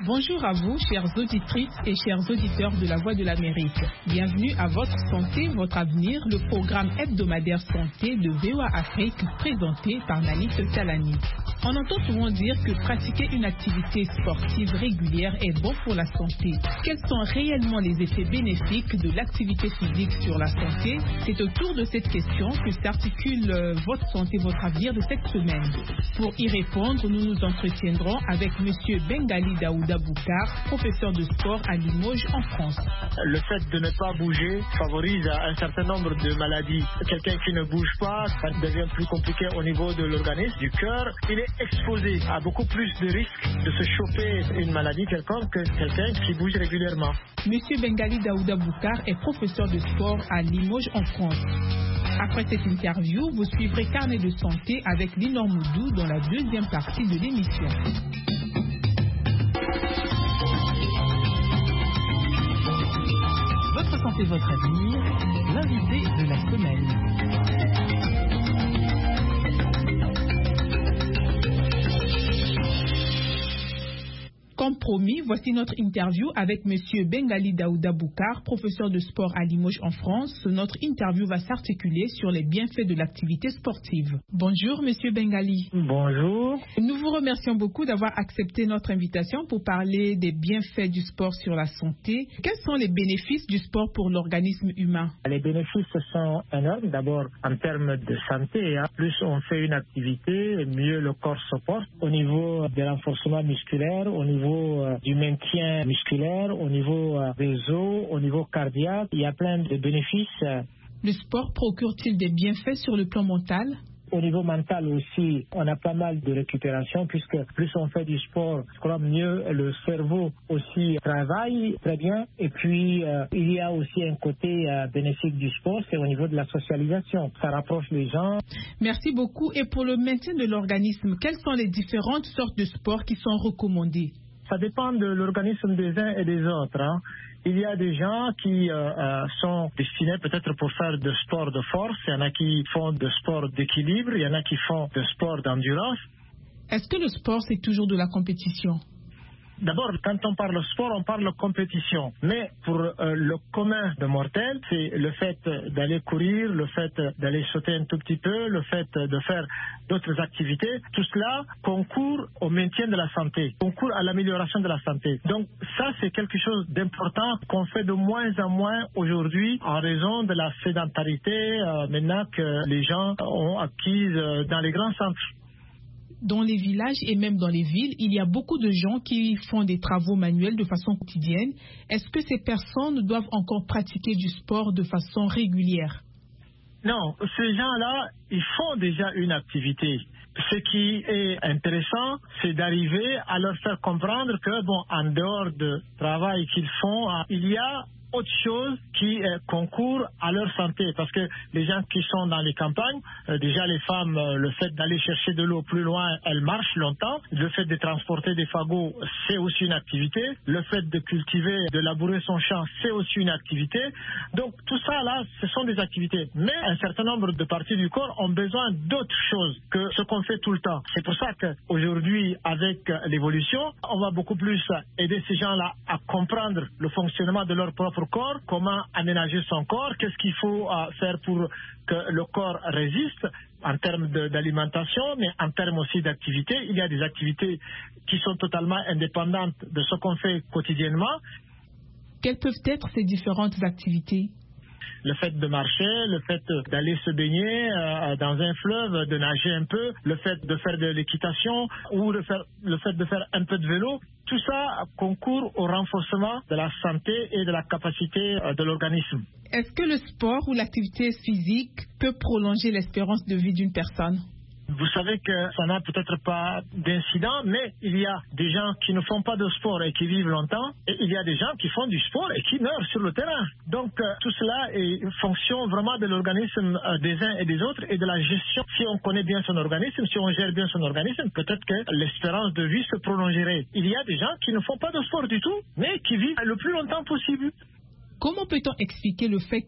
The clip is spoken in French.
Bonjour à vous, chères auditrices et chers auditeurs de La Voix de l'Amérique. Bienvenue à Votre Santé, Votre Avenir, le programme hebdomadaire santé de VOA Afrique présenté par Nanis Kalani. On entend souvent dire que pratiquer une activité sportive régulière est bon pour la santé. Quels sont réellement les effets bénéfiques de l'activité physique sur la santé? C'est autour de cette question que s'articule Votre Santé, Votre Avenir de cette semaine. Pour y répondre, nous nous entretiendrons avec M. Bengali Daouda Boukar, professeur de sport à Limoges en France. Le fait de ne pas bouger favorise un certain nombre de maladies. Quelqu'un qui ne bouge pas, ça devient plus compliqué au niveau de l'organisme, du cœur. Il est exposé à beaucoup plus de risques de se choper une maladie quelconque que quelqu'un qui bouge régulièrement. Monsieur Bengali Daouda Boukar est professeur de sport à Limoges en France. Après cette interview, vous suivrez Carnet de santé avec Linor Moudou dans la deuxième partie de l'émission. Votre santé, votre avenir, l'invité de la semaine. Comme promis, voici notre interview avec M. Bengali Daouda Boukar, professeur de sport à Limoges en France. Notre interview va s'articuler sur les bienfaits de l'activité sportive. Bonjour M. Bengali. Bonjour. Nous vous remercions beaucoup d'avoir accepté notre invitation pour parler des bienfaits du sport sur la santé. Quels sont les bénéfices du sport pour l'organisme humain? Les bénéfices sont énormes. D'abord, en termes de santé, plus on fait une activité, mieux le corps se porte. Au niveau de renforcement musculaire, au niveau du maintien musculaire, au niveau des os, au niveau cardiaque, il y a plein de bénéfices. Le sport procure-t-il des bienfaits sur le plan mental? Au niveau mental aussi, on a pas mal de récupération puisque plus on fait du sport, mieux le cerveau aussi travaille très bien. Et puis, il y a aussi un côté bénéfique du sport, c'est au niveau de la socialisation. Ça rapproche les gens. Merci beaucoup. Et pour le maintien de l'organisme, quelles sont les différentes sortes de sports qui sont recommandées? Ça dépend de l'organisme des uns et des autres. Il y a des gens qui sont destinés peut-être pour faire de sport de force. Il y en a qui font de sport d'équilibre. Il y en a qui font de sport d'endurance. Est-ce que le sport, c'est toujours de la compétition? D'abord, quand on parle sport, on parle compétition. Mais pour le commun de mortels, c'est le fait d'aller courir, le fait d'aller sauter un tout petit peu, le fait de faire d'autres activités. Tout cela concourt au maintien de la santé, concourt à l'amélioration de la santé. Donc ça, c'est quelque chose d'important qu'on fait de moins en moins aujourd'hui en raison de la sédentarité maintenant que les gens ont acquise dans les grands centres. Dans les villages et même dans les villes, il y a beaucoup de gens qui font des travaux manuels de façon quotidienne. Est-ce que ces personnes doivent encore pratiquer du sport de façon régulière? Non, ces gens-là, ils font déjà une activité. Ce qui est intéressant, c'est d'arriver à leur faire comprendre que, en dehors du travail qu'ils font, il y a autre chose qui concourt à leur santé. Parce que les gens qui sont dans les campagnes, déjà les femmes, le fait d'aller chercher de l'eau plus loin, elles marchent longtemps. Le fait de transporter des fagots, c'est aussi une activité. Le fait de cultiver, de labourer son champ, c'est aussi une activité. Donc tout ça là, ce sont des activités. Mais un certain nombre de parties du corps ont besoin d'autres choses que ce qu'on fait tout le temps. C'est pour ça qu'aujourd'hui, avec l'évolution, on va beaucoup plus aider ces gens-là à comprendre le fonctionnement de leur propre corps, comment aménager son corps, qu'est-ce qu'il faut faire pour que le corps résiste en termes d'alimentation, mais en termes aussi d'activité. Il y a des activités qui sont totalement indépendantes de ce qu'on fait quotidiennement. Quelles peuvent être ces différentes activités? Le fait de marcher, le fait d'aller se baigner dans un fleuve, de nager un peu, le fait de faire de l'équitation ou le fait de faire un peu de vélo, tout ça concourt au renforcement de la santé et de la capacité de l'organisme. Est-ce que le sport ou l'activité physique peut prolonger l'espérance de vie d'une personne? Vous savez que ça n'a peut-être pas d'incident, mais il y a des gens qui ne font pas de sport et qui vivent longtemps, et il y a des gens qui font du sport et qui meurent sur le terrain. Donc tout cela est fonction vraiment de l'organisme des uns et des autres et de la gestion. Si on connaît bien son organisme, si on gère bien son organisme, peut-être que l'espérance de vie se prolongerait. Il y a des gens qui ne font pas de sport du tout, mais qui vivent le plus longtemps possible. Comment peut-on expliquer le fait